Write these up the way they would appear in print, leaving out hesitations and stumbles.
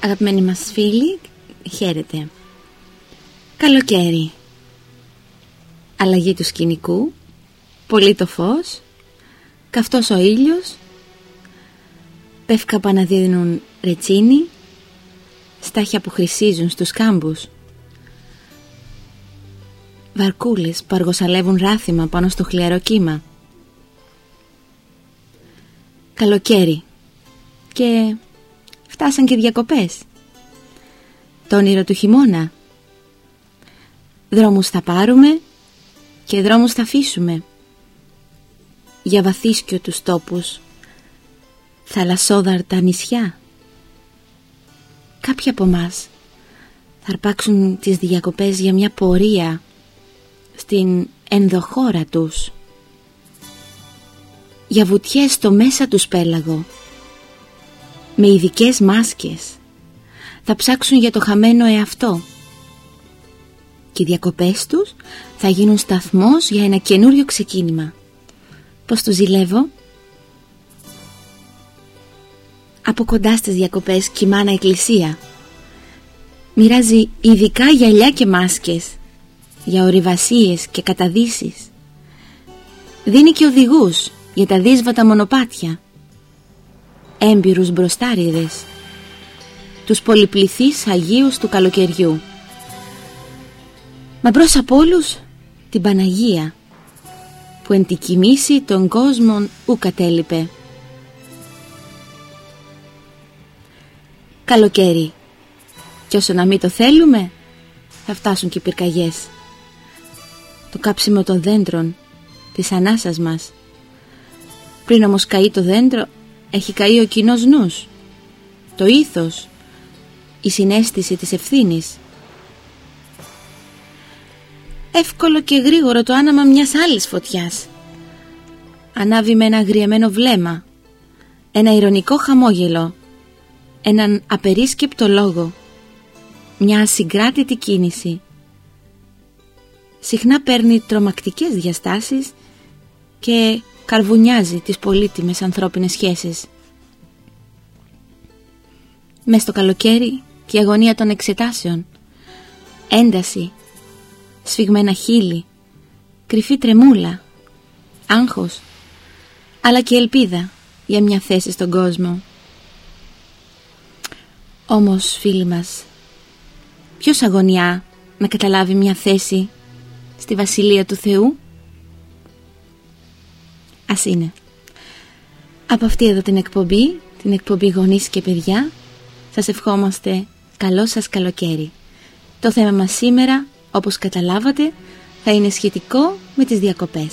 Αγαπημένοι μας φίλοι, χαίρετε. Καλοκαίρι. Αλλαγή του σκηνικού, πολύ το φως, καυτός ο ήλιος, πεύκα που αναδίδουν ρετσίνι, στάχια που χρυσίζουν στους κάμπους, βαρκούλες που αργοσαλεύουν ράθιμα πάνω στο χλιαρό κύμα. Καλοκαίρι και φτάσαν και διακοπές. Το όνειρο του χειμώνα. Δρόμους θα πάρουμε και δρόμους θα αφήσουμε. Για βαθύσκιο τους τόπους, θαλασσόδαρτα νησιά. Κάποιοι από μας θα αρπάξουν τις διακοπές για μια πορεία στην ενδοχώρα τους, για βουτιές στο μέσα του πέλαγο, με ειδικές μάσκες. Θα ψάξουν για το χαμένο εαυτό και οι διακοπές τους θα γίνουν σταθμός για ένα καινούριο ξεκίνημα. Πώς τους ζηλεύω? Από κοντά στις διακοπές κοιμάνα εκκλησία. Μοιράζει ειδικά γυαλιά και μάσκες για ορειβασίες και καταδύσεις. Δίνει και οδηγούς για τα δύσβατα μονοπάτια, έμπειρους μπροστάριδες, τους πολυπληθείς Αγίους του καλοκαιριού. Μα μπρος απ' όλους την Παναγία, που εν τη κοιμήσει των κόσμων ου κατέλειπε. Καλοκαίρι, κι όσο να μην το θέλουμε, θα φτάσουν και οι πυρκαγιές. Το κάψιμο των δέντρων, της ανάσας μας. Πριν όμως καεί το δέντρο, έχει καεί ο κοινός νους, το ήθος, η συναίσθηση της ευθύνης. Εύκολο και γρήγορο το άναμα μιας άλλης φωτιάς. Ανάβει με ένα αγριεμένο βλέμμα, ένα ειρωνικό χαμόγελο, έναν απερίσκεπτο λόγο, μια ασυγκράτητη κίνηση. Συχνά παίρνει τρομακτικές διαστάσεις και καρβουνιάζει τις πολύτιμες ανθρώπινες σχέσεις. Μες στο καλοκαίρι και η αγωνία των εξετάσεων, ένταση, σφιγμένα χείλη, κρυφή τρεμούλα, άγχος, αλλά και ελπίδα για μια θέση στον κόσμο. Όμως, φίλοι μας, ποιος αγωνιά να καταλάβει μια θέση στη Βασιλεία του Θεού? Ας είναι. Από αυτή εδώ την εκπομπή Γονείς και Παιδιά, σας ευχόμαστε καλό σας καλοκαίρι. Το θέμα μας σήμερα, όπως καταλάβατε, θα είναι σχετικό με τις διακοπές.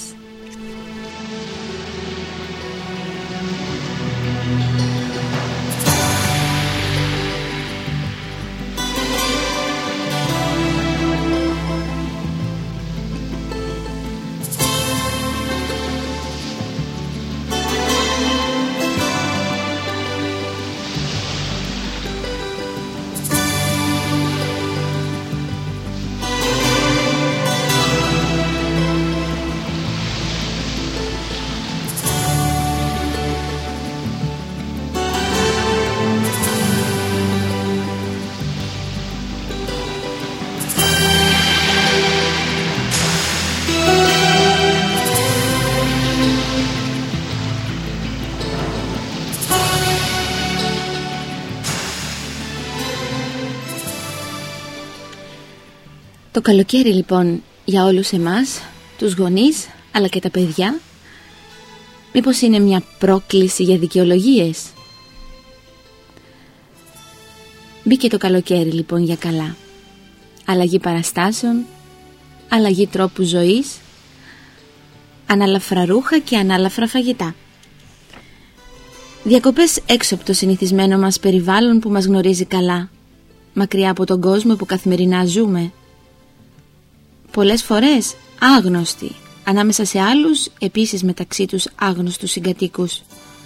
Το καλοκαίρι λοιπόν για όλους εμάς, τους γονείς αλλά και τα παιδιά, μήπως είναι μια πρόκληση για δικαιολογίες? Μπήκε το καλοκαίρι λοιπόν για καλά. Αλλαγή παραστάσεων, αλλαγή τρόπου ζωής, ανάλαφρα ρούχα και ανάλαφρα φαγητά. Διακοπές έξω από το συνηθισμένο μας περιβάλλον που μας γνωρίζει καλά, μακριά από τον κόσμο που καθημερινά ζούμε. Πολλές φορές άγνωστοι, ανάμεσα σε άλλους επίσης μεταξύ τους άγνωστους συγκατοίκους.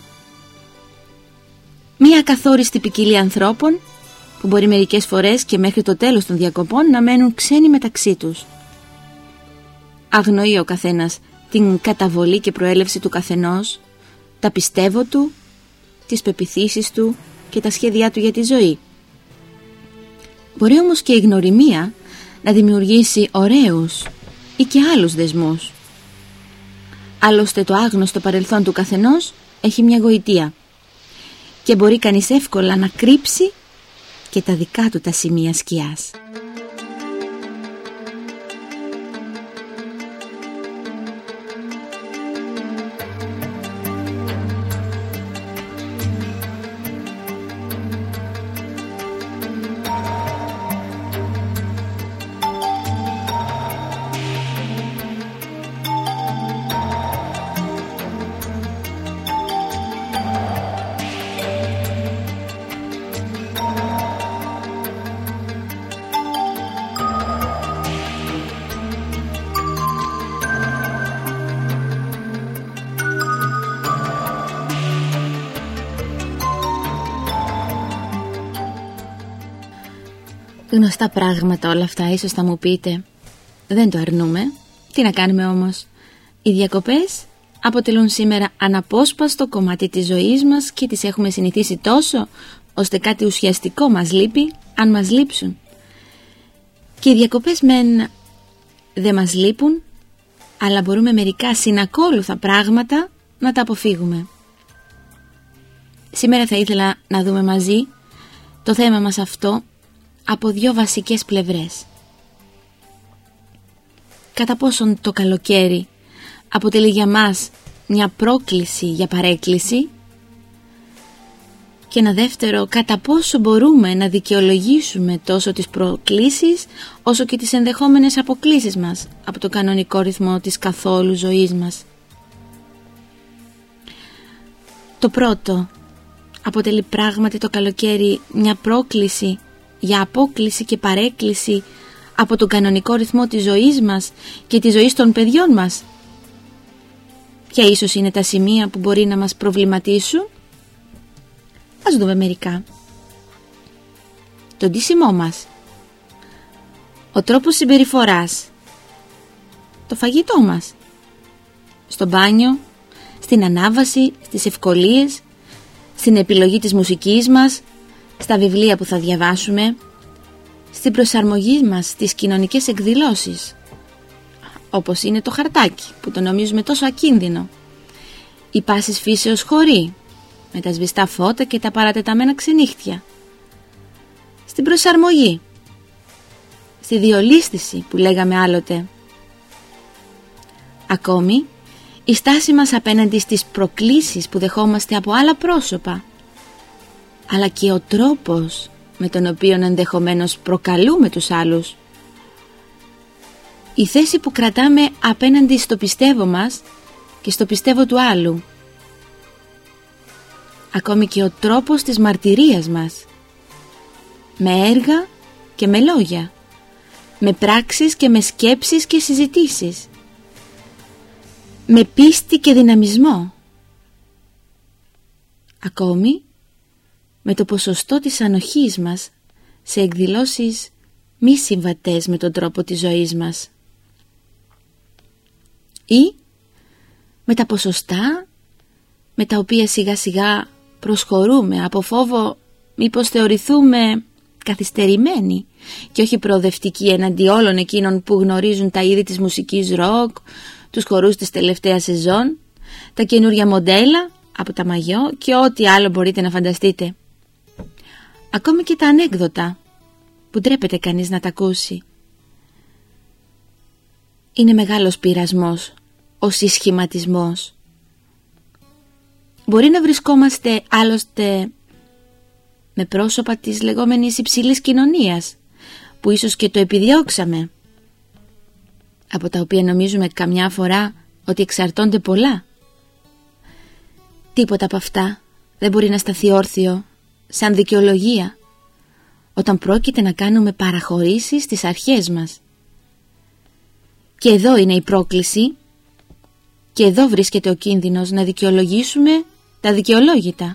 Μία ακαθόριστη ποικιλία ανθρώπων που μπορεί μερικές φορές και μέχρι το τέλος των διακοπών να μένουν ξένοι μεταξύ τους. Αγνοεί ο καθένας την καταβολή και προέλευση του καθενός, τα πιστεύω του, τις πεποιθήσεις του και τα σχέδιά του για τη ζωή. Μπορεί όμως και η γνωριμία να δημιουργήσει ωραίους ή και άλλους δεσμούς. Άλλωστε το άγνωστο παρελθόν του καθενός έχει μια γοητεία και μπορεί κανείς εύκολα να κρύψει και τα δικά του τα σημεία σκιάς. Γνωστά πράγματα όλα αυτά, ίσως θα μου πείτε. Δεν το αρνούμε. Τι να κάνουμε όμως. Οι διακοπές αποτελούν σήμερα αναπόσπαστο κομμάτι της ζωής μας και τις έχουμε συνηθίσει τόσο, ώστε κάτι ουσιαστικό μας λείπει αν μας λείψουν. Και οι διακοπές δεν μας λείπουν, αλλά μπορούμε μερικά συνακόλουθα πράγματα να τα αποφύγουμε. Σήμερα θα ήθελα να δούμε μαζί το θέμα μας αυτό από δύο βασικές πλευρές. Κατά πόσον το καλοκαίρι αποτελεί για μας μια πρόκληση για παρέκκληση, και ένα δεύτερο, κατά πόσο μπορούμε να δικαιολογήσουμε τόσο τις προκλήσεις όσο και τις ενδεχόμενες αποκλίσεις μας από το κανονικό ρυθμό της καθόλου ζωής μας. Το πρώτο, αποτελεί πράγματι το καλοκαίρι μια πρόκληση για απόκληση και παρέκκληση από τον κανονικό ρυθμό της ζωής μας και της ζωής των παιδιών μας? Ποια ίσως είναι τα σημεία που μπορεί να μας προβληματίσουν? Ας δούμε μερικά. Το ντύσιμό μας, ο τρόπος συμπεριφοράς, το φαγητό μας, στο μπάνιο, στην ανάβαση, στις ευκολίες, στην επιλογή της μουσικής μας, στα βιβλία που θα διαβάσουμε, στην προσαρμογή μας στις κοινωνικές εκδηλώσεις, όπως είναι το χαρτάκι που το νομίζουμε τόσο ακίνδυνο, οι πάσης φύσεως χωρί, με τα σβηστά φώτα και τα παρατεταμένα ξενύχτια, στην προσαρμογή, στη διολίσθηση που λέγαμε άλλοτε. Ακόμη, η στάση μας απέναντι στις προκλήσεις που δεχόμαστε από άλλα πρόσωπα, αλλά και ο τρόπος με τον οποίο ενδεχομένως προκαλούμε τους άλλους. Η θέση που κρατάμε απέναντι στο πιστεύω μας και στο πιστεύω του άλλου. Ακόμη και ο τρόπος της μαρτυρίας μας, με έργα και με λόγια, με πράξεις και με σκέψεις και συζητήσεις, με πίστη και δυναμισμό. Ακόμη με το ποσοστό της ανοχής μας σε εκδηλώσεις μη συμβατές με τον τρόπο της ζωής μας, ή με τα ποσοστά με τα οποία σιγά σιγά προσχωρούμε από φόβο μήπως θεωρηθούμε καθυστερημένοι και όχι προοδευτικοί εναντί όλων εκείνων που γνωρίζουν τα είδη της μουσικής ροκ, τους χορούς της τελευταίας σεζόν, τα καινούρια μοντέλα από τα μαγιό και ό,τι άλλο μπορείτε να φανταστείτε. Ακόμη και τα ανέκδοτα που ντρέπεται κανείς να τα ακούσει. Είναι μεγάλος πειρασμός ο συσχηματισμός. Μπορεί να βρισκόμαστε άλλωστε με πρόσωπα της λεγόμενης υψηλής κοινωνίας, που ίσως και το επιδιώξαμε, από τα οποία νομίζουμε καμιά φορά ότι εξαρτώνται πολλά. Τίποτα από αυτά δεν μπορεί να σταθεί όρθιο σαν δικαιολογία όταν πρόκειται να κάνουμε παραχωρήσεις στις αρχές μας. Και εδώ είναι η πρόκληση, και εδώ βρίσκεται ο κίνδυνος να δικαιολογήσουμε τα δικαιολόγητα.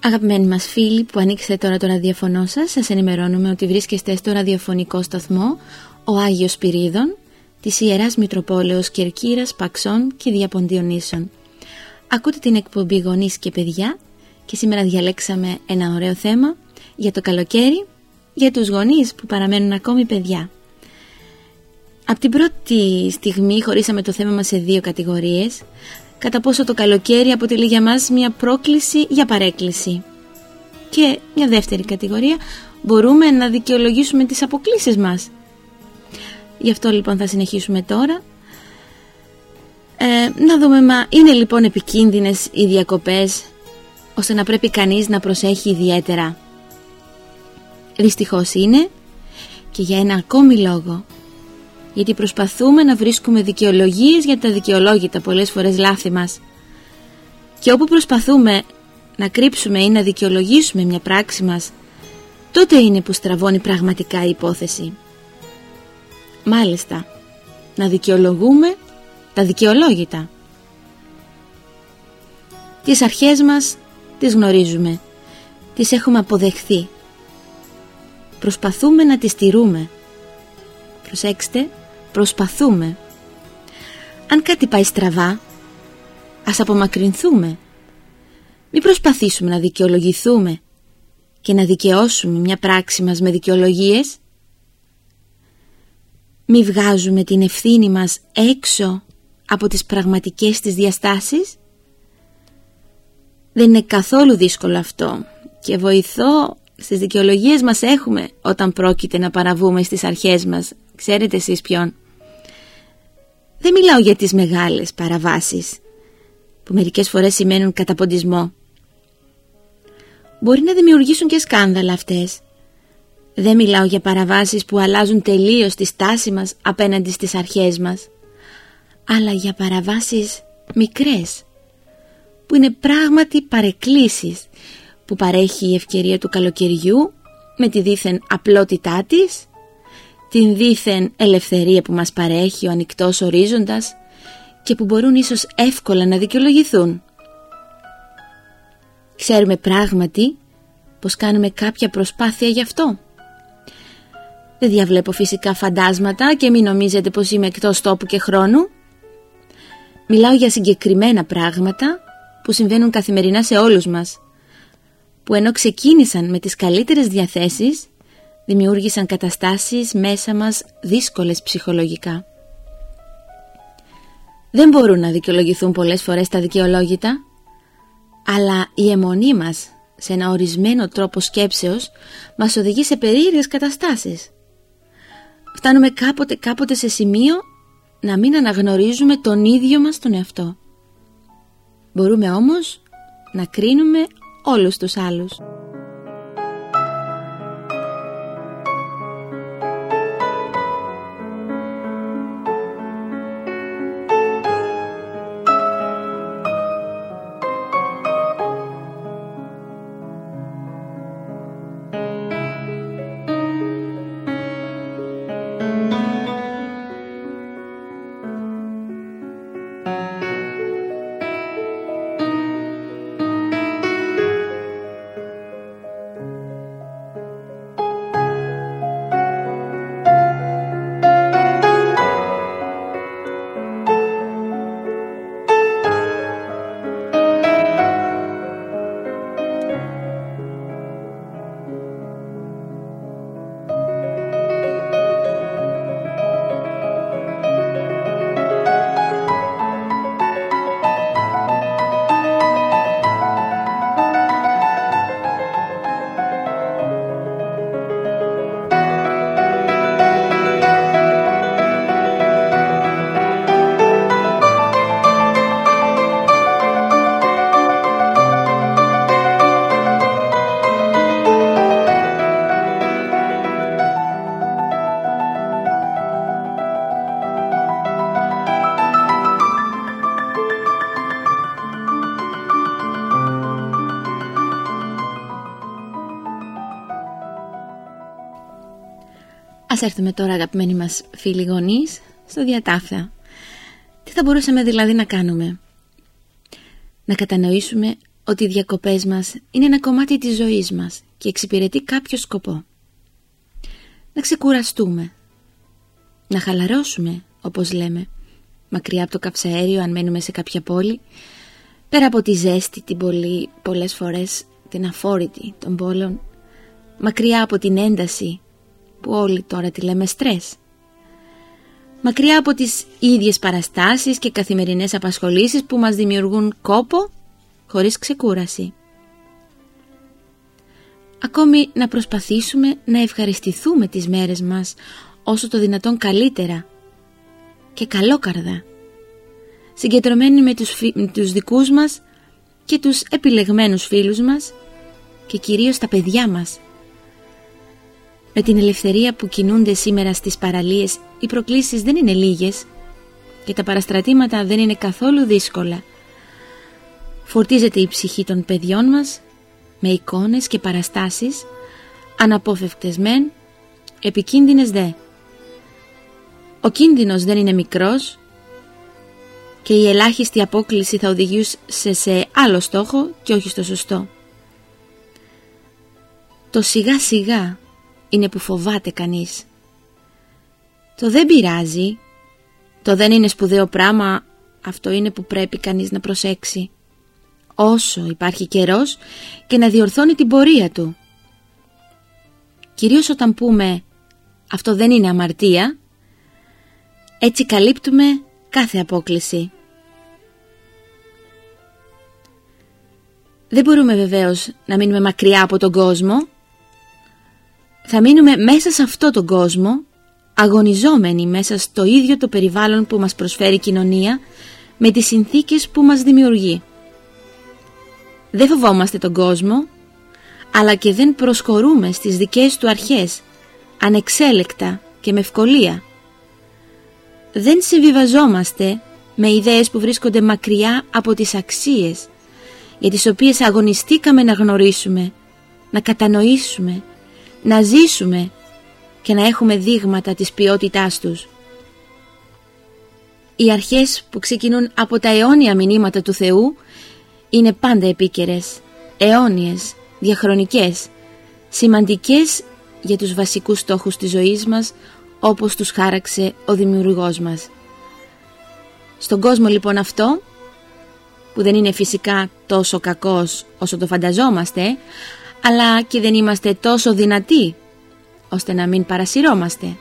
Αγαπημένοι μας φίλοι που ανοίξετε τώρα το ραδιοφωνό σας, σας ενημερώνουμε ότι βρίσκεστε στο ραδιοφωνικό σταθμό ο Άγιος Σπυρίδων της Ιεράς Μητροπόλεως Κερκύρας, Παξών και Διαποντίων Νήσων. Ακούτε την εκπομπή Γονείς και Παιδιά και σήμερα διαλέξαμε ένα ωραίο θέμα για το καλοκαίρι, για τους γονείς που παραμένουν ακόμη παιδιά. Από την πρώτη στιγμή χωρίσαμε το θέμα μας σε δύο κατηγορίες. Κατά πόσο το καλοκαίρι αποτελεί για μας μια πρόκληση για παρέκκληση. Και μια δεύτερη κατηγορία, μπορούμε να δικαιολογήσουμε τις αποκλίσεις μας. Γι' αυτό λοιπόν θα συνεχίσουμε τώρα. Να δούμε, είναι λοιπόν επικίνδυνες οι διακοπές ώστε να πρέπει κανείς να προσέχει ιδιαίτερα? Δυστυχώς είναι, και για ένα ακόμη λόγο. Γιατί προσπαθούμε να βρίσκουμε δικαιολογίες για τα δικαιολόγητα, πολλές φορές λάθη μας. Και όπου προσπαθούμε να κρύψουμε ή να δικαιολογήσουμε μια πράξη μας, τότε είναι που στραβώνει πραγματικά η υπόθεση. Μάλιστα, να δικαιολογούμε τα δικαιολόγητα. Τις αρχές μας τις γνωρίζουμε, τις έχουμε αποδεχθεί. Προσπαθούμε να τις τηρούμε. Προσέξτε, προσπαθούμε. Αν κάτι πάει στραβά, ας απομακρυνθούμε. Μην προσπαθήσουμε να δικαιολογηθούμε και να δικαιώσουμε μια πράξη μας με δικαιολογίες. Μην βγάζουμε την ευθύνη μας έξω από τις πραγματικές της διαστάσεις. Δεν είναι καθόλου δύσκολο αυτό και βοηθό στις δικαιολογίες μας έχουμε όταν πρόκειται να παραβούμε στις αρχές μας. Ξέρετε εσείς ποιον? Δεν μιλάω για τις μεγάλες παραβάσεις που μερικές φορές σημαίνουν καταποντισμό. Μπορεί να δημιουργήσουν και σκάνδαλα αυτές. Δεν μιλάω για παραβάσεις που αλλάζουν τελείως τη στάση μας απέναντι στις αρχές μας, αλλά για παραβάσεις μικρές που είναι πράγματι παρεκκλήσεις που παρέχει η ευκαιρία του καλοκαιριού με τη δήθεν απλότητά της, την δήθεν ελευθερία που μας παρέχει ο ανοιχτός ορίζοντας και που μπορούν ίσως εύκολα να δικαιολογηθούν. Ξέρουμε πράγματι πως κάνουμε κάποια προσπάθεια γι' αυτό. Δεν διαβλέπω φυσικά φαντάσματα και μην νομίζετε πως είμαι εκτός τόπου και χρόνου. Μιλάω για συγκεκριμένα πράγματα που συμβαίνουν καθημερινά σε όλους μας, που ενώ ξεκίνησαν με τις καλύτερες διαθέσεις, δημιούργησαν καταστάσεις μέσα μας δύσκολες ψυχολογικά. Δεν μπορούν να δικαιολογηθούν πολλές φορές τα δικαιολόγητα, αλλά η αιμονή μας σε ένα ορισμένο τρόπο σκέψεως μας οδηγεί σε περίεργες καταστάσεις. Φτάνουμε κάποτε σε σημείο να μην αναγνωρίζουμε τον ίδιο μας τον εαυτό. Μπορούμε όμως να κρίνουμε όλους τους άλλους. Ας έρθουμε τώρα, αγαπημένοι μας φίλοι γονείς, στο διατάφτα. Τι θα μπορούσαμε δηλαδή να κάνουμε? Να κατανοήσουμε ότι οι διακοπές μας είναι ένα κομμάτι της ζωής μας και εξυπηρετεί κάποιο σκοπό. Να ξεκουραστούμε, να χαλαρώσουμε, όπως λέμε, μακριά από το καυσαέριο αν μένουμε σε κάποια πόλη, πέρα από τη ζέστη, την πολλές φορές την αφόρητη των πόλεων, μακριά από την ένταση που όλοι τώρα τη λέμε στρες, μακριά από τις ίδιες παραστάσεις και καθημερινές απασχολήσεις που μας δημιουργούν κόπο χωρίς ξεκούραση. Ακόμη να προσπαθήσουμε να ευχαριστηθούμε τις μέρες μας όσο το δυνατόν καλύτερα και καλόκαρδα, συγκεντρωμένοι με τους δικούς μας και τους επιλεγμένους φίλους μας και κυρίως τα παιδιά μας. Με την ελευθερία που κινούνται σήμερα στις παραλίες, οι προκλήσεις δεν είναι λίγες και τα παραστρατήματα δεν είναι καθόλου δύσκολα. Φορτίζεται η ψυχή των παιδιών μας με εικόνες και παραστάσεις, αναπόφευκτες μεν, επικίνδυνες δε. Ο κίνδυνος δεν είναι μικρός και η ελάχιστη απόκλιση θα οδηγούσε σε άλλο στόχο και όχι στο σωστό. Το σιγά σιγά είναι που φοβάται κανείς. Το δεν πειράζει, το δεν είναι σπουδαίο πράγμα, αυτό είναι που πρέπει κανείς να προσέξει. Όσο υπάρχει καιρός και να διορθώνει την πορεία του. Κυρίως όταν πούμε αυτό δεν είναι αμαρτία, έτσι καλύπτουμε κάθε απόκλιση. Δεν μπορούμε βεβαίως να μείνουμε μακριά από τον κόσμο. Θα μείνουμε μέσα σε αυτό τον κόσμο, αγωνιζόμενοι μέσα στο ίδιο το περιβάλλον που μας προσφέρει η κοινωνία, με τις συνθήκες που μας δημιουργεί. Δεν φοβόμαστε τον κόσμο, αλλά και δεν προσχωρούμε στις δικές του αρχές, ανεξέλεκτα και με ευκολία. Δεν συμβιβαζόμαστε με ιδέες που βρίσκονται μακριά από τις αξίες, για τις οποίες αγωνιστήκαμε να γνωρίσουμε, να κατανοήσουμε, να ζήσουμε και να έχουμε δείγματα της ποιότητάς τους. Οι αρχές που ξεκινούν από τα αιώνια μηνύματα του Θεού είναι πάντα επίκαιρες, αιώνιες, διαχρονικές, σημαντικές για τους βασικούς στόχους της ζωής μας, όπως τους χάραξε ο Δημιουργός μας. Στον κόσμο λοιπόν αυτό, που δεν είναι φυσικά τόσο κακός όσο το φανταζόμαστε, αλλά και δεν είμαστε τόσο δυνατοί ώστε να μην παρασυρώμαστε.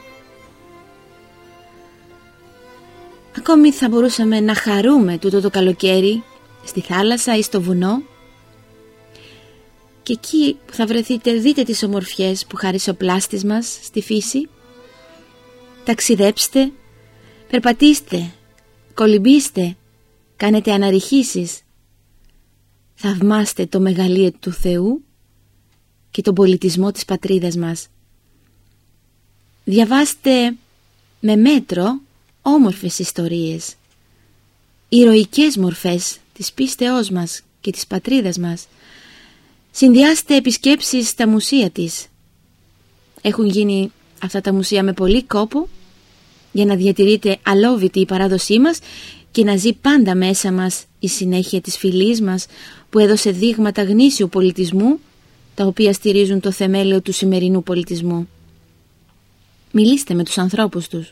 Ακόμη θα μπορούσαμε να χαρούμε τούτο το καλοκαίρι στη θάλασσα ή στο βουνό, και εκεί που θα βρεθείτε δείτε τις ομορφιές που χαρίσει ο πλάστης μας στη φύση. Ταξιδέψτε, περπατήστε, κολυμπήστε, κάνετε αναρριχήσεις. Θαυμάστε το μεγαλείο του Θεού και τον πολιτισμό της πατρίδας μας. Διαβάστε με μέτρο όμορφες ιστορίες, ηρωικές μορφές της πίστεώς μας και της πατρίδας μας. Συνδυάστε επισκέψεις στα μουσεία της. Έχουν γίνει αυτά τα μουσεία με πολύ κόπο για να διατηρείται αλόβητη η παράδοσή μας και να ζει πάντα μέσα μας η συνέχεια της φυλής μας που έδωσε δείγματα γνήσιου πολιτισμού, τα οποία στηρίζουν το θεμέλιο του σημερινού πολιτισμού. Μιλήστε με τους ανθρώπους τους.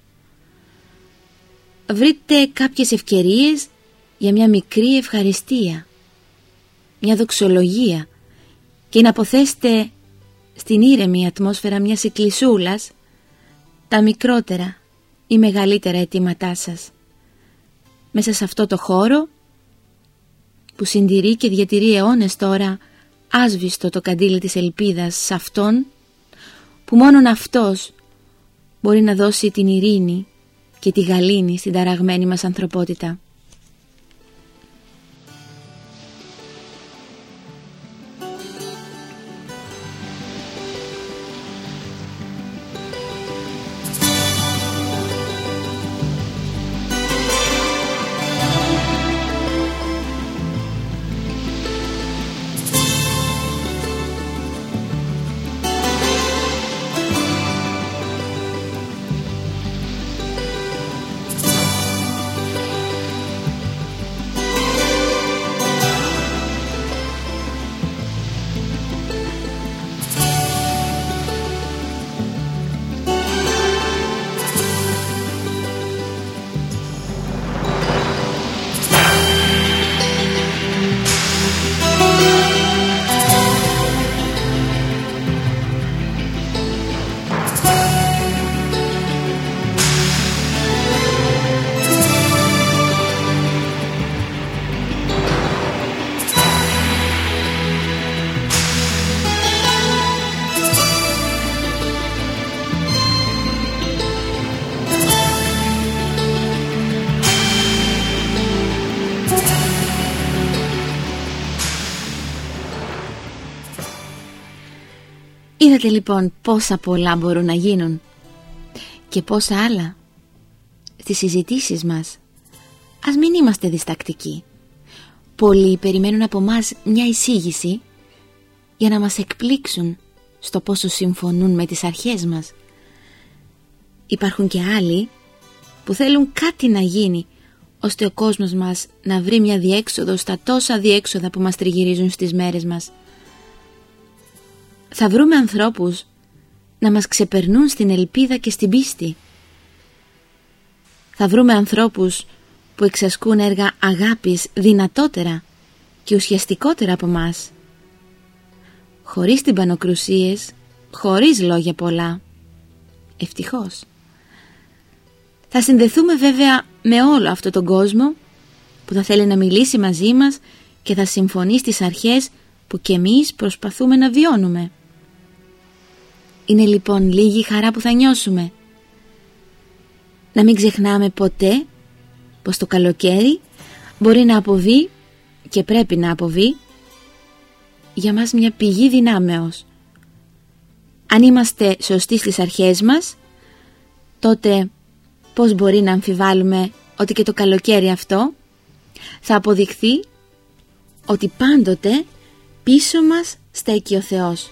Βρείτε κάποιες ευκαιρίες για μια μικρή ευχαριστία, μια δοξολογία, και να αποθέσετε στην ήρεμη ατμόσφαιρα μιας εκκλησούλας τα μικρότερα ή μεγαλύτερα αιτήματά σας. Μέσα σε αυτό το χώρο που συντηρεί και διατηρεί αιώνες τώρα άσβηστο το καντήλι της ελπίδας σε αυτόν που μόνον αυτός μπορεί να δώσει την ειρήνη και τη γαλήνη στην ταραγμένη μας ανθρωπότητα. Είδατε λοιπόν πόσα πολλά μπορούν να γίνουν και πόσα άλλα στις συζητήσεις μας. Ας μην είμαστε διστακτικοί. Πολλοί περιμένουν από μας μια εισήγηση για να μας εκπλήξουν στο πόσο συμφωνούν με τις αρχές μας. Υπάρχουν και άλλοι που θέλουν κάτι να γίνει ώστε ο κόσμος μας να βρει μια διέξοδο στα τόσα διέξοδα που μας τριγυρίζουν στις μέρες μας. Θα βρούμε ανθρώπους να μας ξεπερνούν στην ελπίδα και στην πίστη. Θα βρούμε ανθρώπους που εξασκούν έργα αγάπης δυνατότερα και ουσιαστικότερα από μας. Χωρίς τυμπανοκρουσίες, χωρίς λόγια πολλά. Ευτυχώς. Θα συνδεθούμε βέβαια με όλο αυτό τον κόσμο που θα θέλει να μιλήσει μαζί μας και θα συμφωνεί στις αρχές που κι εμείς προσπαθούμε να βιώνουμε. Είναι λοιπόν λίγη χαρά που θα νιώσουμε. Να μην ξεχνάμε ποτέ πως το καλοκαίρι μπορεί να αποβεί και πρέπει να αποβεί για μας μια πηγή δυνάμεως. Αν είμαστε σωστοί στις αρχές μας, τότε πώς μπορεί να αμφιβάλλουμε ότι και το καλοκαίρι αυτό θα αποδειχθεί ότι πάντοτε πίσω μας στέκει ο Θεός.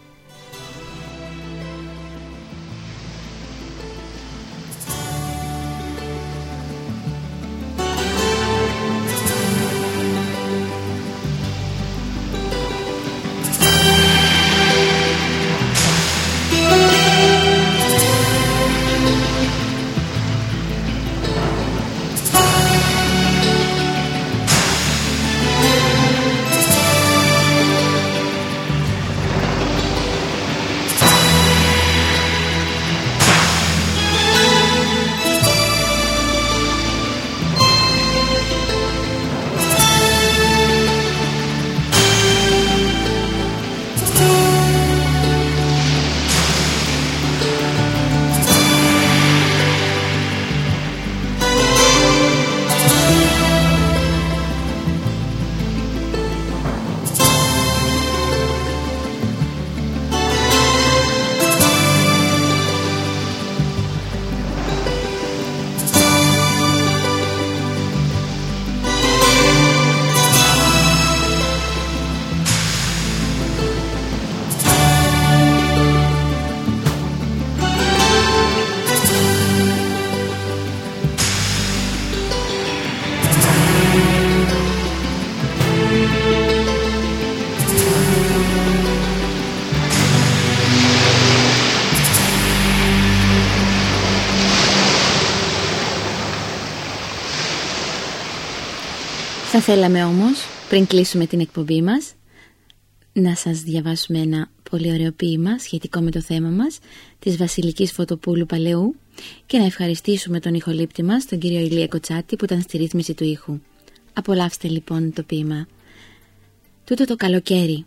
Θα θέλαμε όμως, πριν κλείσουμε την εκπομπή μας, να σας διαβάσουμε ένα πολύ ωραίο ποίημα σχετικό με το θέμα μας της Βασιλικής Φωτοπούλου Παλαιού και να ευχαριστήσουμε τον ηχολήπτη μας, τον κύριο Ηλία Κοτσάτη, που ήταν στη ρύθμιση του ήχου. Απολαύστε λοιπόν το ποίημα. Τούτο το καλοκαίρι.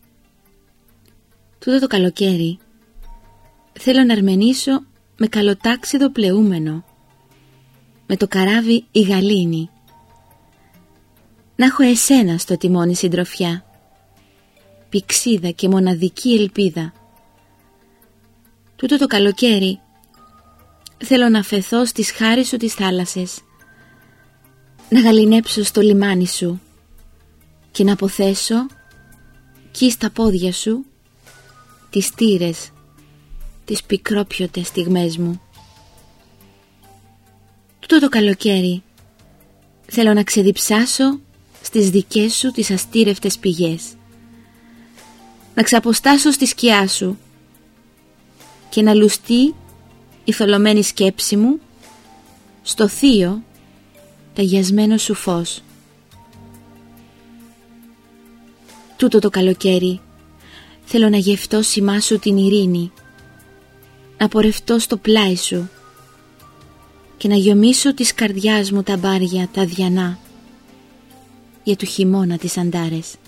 Τούτο το καλοκαίρι θέλω να αρμενήσω με καλοτάξιδο πλεούμενο, με το καράβι η γαλήνη. Να έχω εσένα στο τιμόνι συντροφιά, πηξίδα και μοναδική ελπίδα. Τούτο το καλοκαίρι θέλω να φεθώ στις χάρη σου τις θάλασσες, να γαληνέψω στο λιμάνι σου και να αποθέσω κι στα πόδια σου τις στήρες, τις πικρόπιωτες στιγμές μου. Τούτο το καλοκαίρι θέλω να ξεδιψάσω στις δικές σου τις αστήρευτες πηγές, να ξαποστάσω στη σκιά σου και να λουστεί η θολωμένη σκέψη μου στο θείο ταγιασμένο σου φως. Τούτο το καλοκαίρι θέλω να γευτώ σημά σου την ειρήνη, να πορευτώ στο πλάι σου και να γιομίσω της καρδιάς μου τα μπάρια τα αδιανά για του χειμώνα τις αντάρες.